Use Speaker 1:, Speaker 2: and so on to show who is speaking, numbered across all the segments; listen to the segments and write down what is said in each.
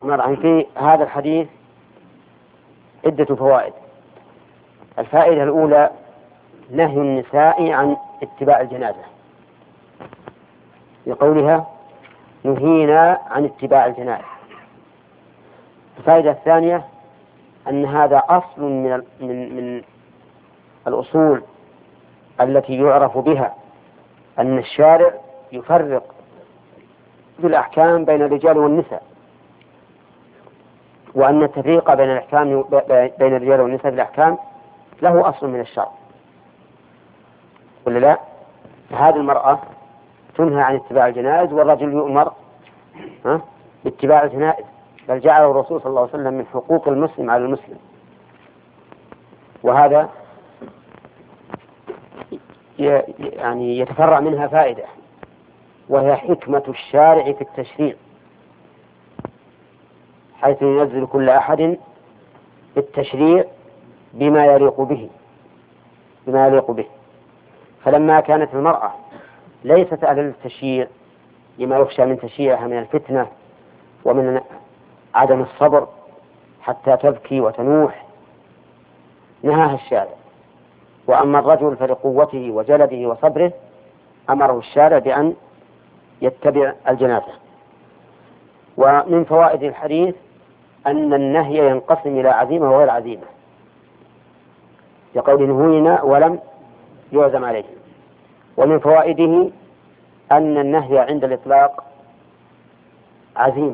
Speaker 1: في هذا الحديث عدة فوائد. الفائدة الأولى نهي النساء عن اتباع الجنازة لقولها نهينا عن اتباع الجنازة. الفائدة الثانية أن هذا أصل من الأصول التي يعرف بها أن الشارع يفرق في الأحكام بين الرجال والنساء، وأن التفريق بين الرجال والنساء في الأحكام له أصل من الشرع، ولا لا؟ هذه المرأة تنهى عن اتباع الجنائز والرجل يؤمر باتباع الجنائز، بل جعله الرسول صلى الله عليه وسلم من حقوق المسلم على المسلم. وهذا يعني يتفرع منها فائدة، وهي حكمة الشارع في التشريع، حيث ينزل كل أحد بالتشريع بما يليق به. فلما كانت المرأة ليست أهلا للتشريع لما يخشى من تشريعها من الفتنة ومن عدم الصبر حتى تبكي وتنوح، نهاها الشارع. وأما الرجل فلقوته وجلده وصبره أمره الشارع بأن يتبع الجنازة. ومن فوائد الحديث أن النهي ينقسم إلى عزيمة وغير عزيمة، لقول نهينا ولم يعزم عليه. ومن فوائده أن النهي عند الإطلاق عزيمة،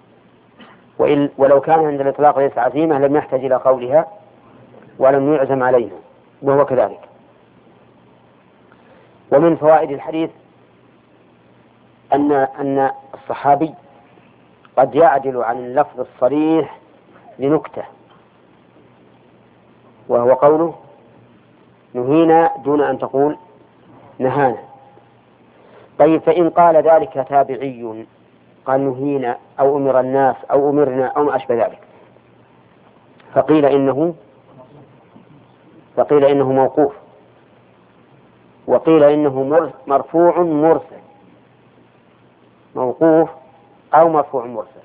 Speaker 1: ولو كان عند الإطلاق ليس عزيمة لم يحتاج إلى قولها ولم يعزم علينا، وهو كذلك. ومن فوائد الحديث أن الصحابي قد يعدل عن اللفظ الصريح لنكتة، وهو قوله نهينا دون أن تقول نهانا. طيب، فإن قال ذلك تابعي قال نهينا أو أمر الناس أو أمرنا أو ما أشبه ذلك، فقيل إنه موقوف، وقيل إنه مرفوع مرسل، موقوف أو مرفوع مرسل.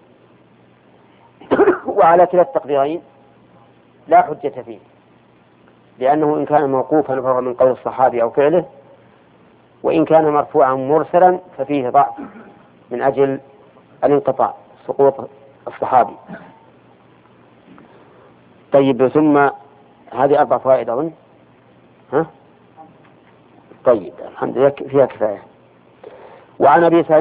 Speaker 1: وعلى كلا التقديرين لا حجة فيه، لأنه إن كان موقوفا فهو من قول الصحابي أو فعله، وإن كان مرفوعا مرسلا ففيه ضعف من أجل الانقطاع، سقوط الصحابي. طيب، ثم هذه 4 فوائد أظن. طيب، الحمد لله فيها كفاية. وعن أبي سعيد